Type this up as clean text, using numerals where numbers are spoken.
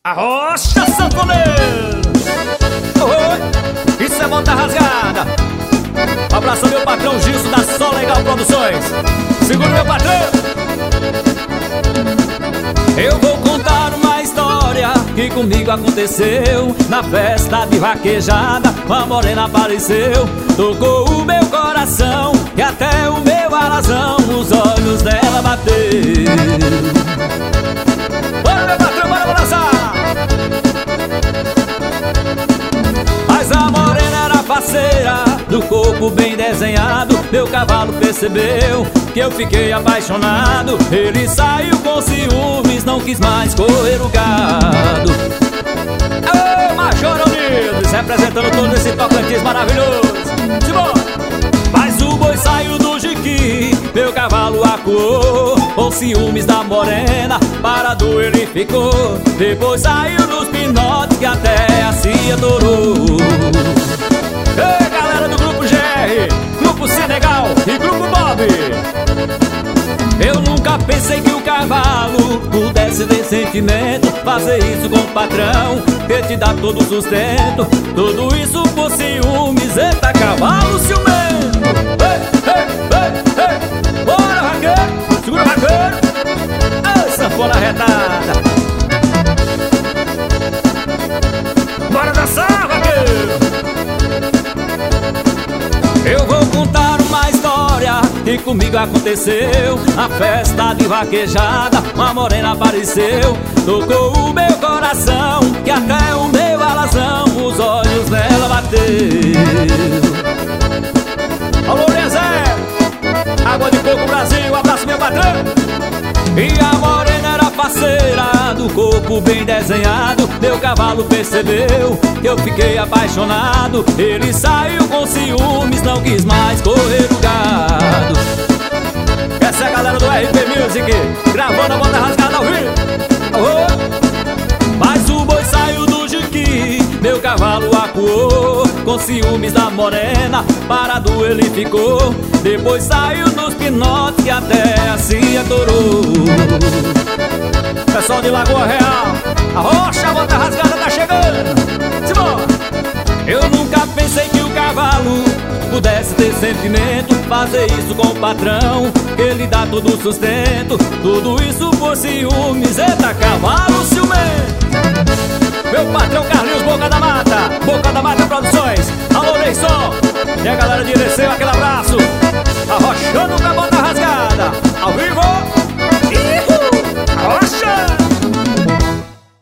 Arrocha, sanfoneiro! Oi, isso é volta rasgada. Abraço meu patrão Gilson da Só Legal Produções. Segura meu patrão. Eu vou contar uma história que comigo aconteceu. Na festa de vaquejada, uma morena apareceu, tocou o meu coração e até o meu alazão, os olhos dela bateu. Bora meu patrão, bora balançar. Mas a morena era faceira, do corpo bem desenhado. Meu cavalo percebeu que eu fiquei apaixonado. Ele saiu com ciúmes, não quis mais correr o gado. Ô, Major Unidos, representando todo esse Tocantins maravilhoso. Simbora! Mas o boi saiu do jiqui, meu cavalo acuou. Com ciúmes da morena, parado ele ficou. Depois saiu nos pinotes que até assim adorou. Ei, galera do Grupo GR, Grupo Senegal e Grupo Bob. Eu nunca pensei que o cavalo pudesse ter sentimento, fazer isso com o patrão que te dá todo o sustento. Tudo isso por ciúmes, eita cavalo ciumento. Ei, ei, ei, ei. Bora vaqueiro, segura vaqueiro. Ei, sanfona retada. Bora dançar vaqueiro. Eu vou contar uma história que comigo aconteceu. Na festa de vaquejada, uma morena apareceu, tocou o meu coração que até o meu alazão, os olhos dela bateu. Alô, Zé, Água de Coco Brasil, abraço meu patrão. E a morena era faceira, do corpo bem desenhado. Meu cavalo percebeu que eu fiquei apaixonado. Ele saiu com ciúmes, não quis mais correr o gado. Essa é a galera do RP Music, gravando a banda rasgada ao vivo. Mas o boi saiu do jiqui, meu cavalo acuou. Com ciúmes da morena, parado ele ficou. Depois saiu nos pinotes que até assim adorou. Pessoal de Lagoa Real, a rocha, a volta rasgada tá chegando. Simbora! Eu nunca pensei que o cavalo pudesse ter sentimento, fazer isso com o patrão que ele dá todo o sustento. Tudo isso por ciúmes, eita cavalo ciumento.